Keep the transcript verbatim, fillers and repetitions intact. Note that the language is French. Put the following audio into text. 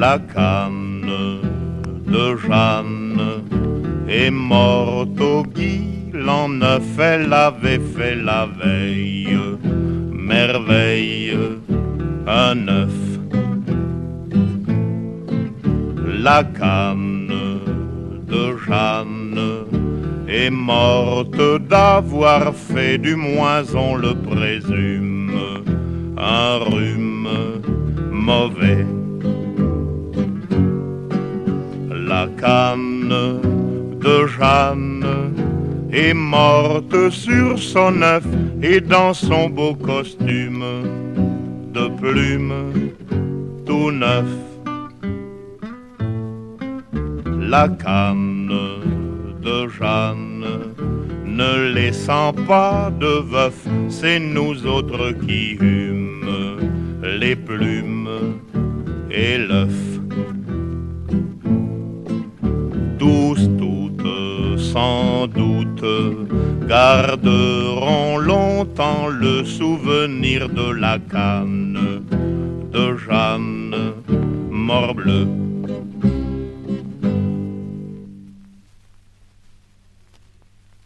La canne de Jeanne est morte au gui, l'an neuf, elle avait fait la veille merveille, un œuf. La canne de Jeanne est morte d'avoir fait, du moins on le présume, un rhume mauvais. La canne de Jeanne est morte sur son œuf et dans son beau costume de plume tout neuf. La canne de Jeanne ne laissant pas de veuf, c'est nous autres qui humes les plumes et l'œuf. Tous, toutes, sans doute, garderont longtemps le souvenir de la canne de Jeanne, morbleu.